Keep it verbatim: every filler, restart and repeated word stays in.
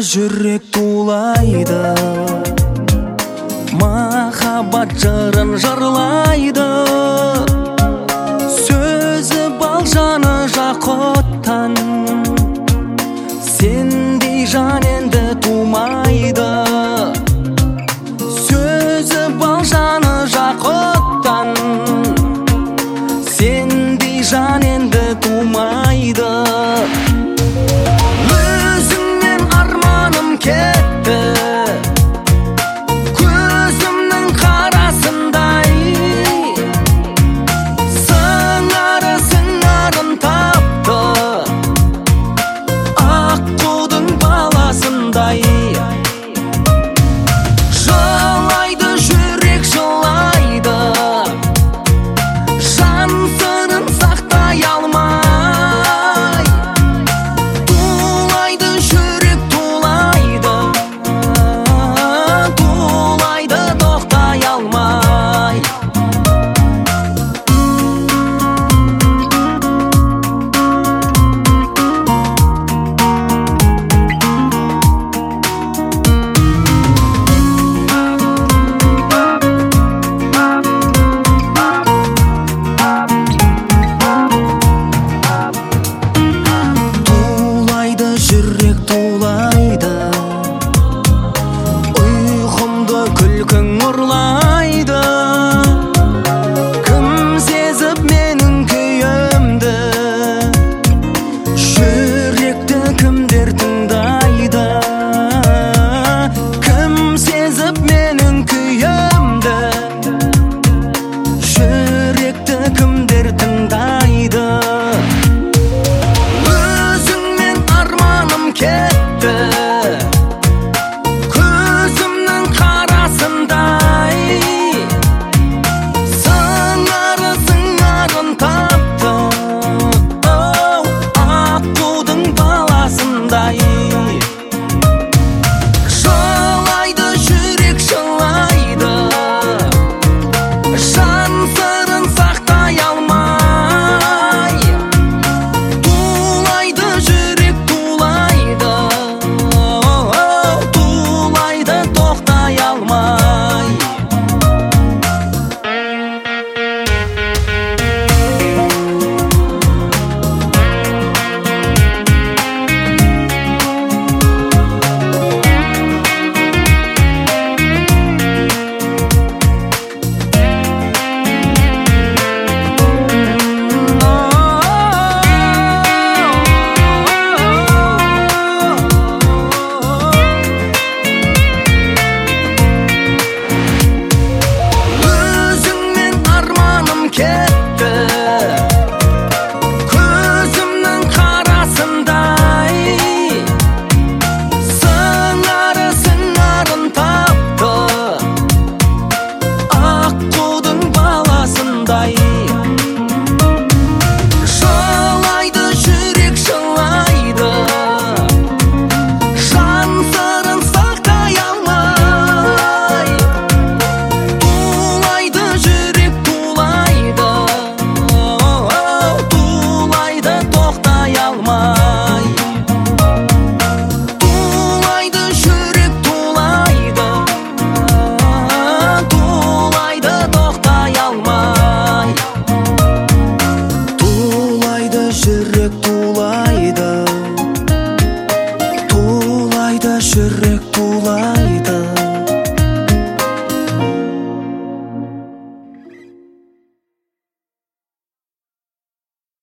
жүрек тулайды, махаббат жырын жырлайды. Сөзі бал, жаны жақұттан, сендей жан енді тумайды. Сөзі бал, жаны жақұттан, сендей жан енді тумайды. Өзіңнен арманым кетті, көзімнің қарасындай. Сыңары сыңарын тапты, аққудың баласындай. Жылайды жүрек, жылайды, жан сырын сақтай алмай. Тулайды жүрек, тулайды, тулайды тоқтай алмай. Тулайды жүрек, тулайды, ұйқымды күлкің ұрлайды. Кім сезіп менің күйімді, жүректі кімдер тыңдайды. Кім сезіп менің күйімді, жүректі кімдер тыңдайды. Өзіңнен арманым кетті, көзімнің қарасындай. Сыңары сыңарын тапты, аққудың баласындай. Жылайды жүрек, жылайды, жан сырын сақтай алмай. Тулайды жүрек, тулайды, тулайды тоқтай алмай. Өзіңнен арманым кетті, көзімнің қарасындай. Сыңары сыңарын тапты, аққудың баласындай. Жылайды жүрек, жылайды, жан сырын сақтай алмай. Тулайды жүрек, тулайды, тулайды тоқтай алмай. Тулайды жүрек, тулайды, тулайды тоқтай алмай. Тулайды жүрек, тулайды, тулайды жүрек, тулайды.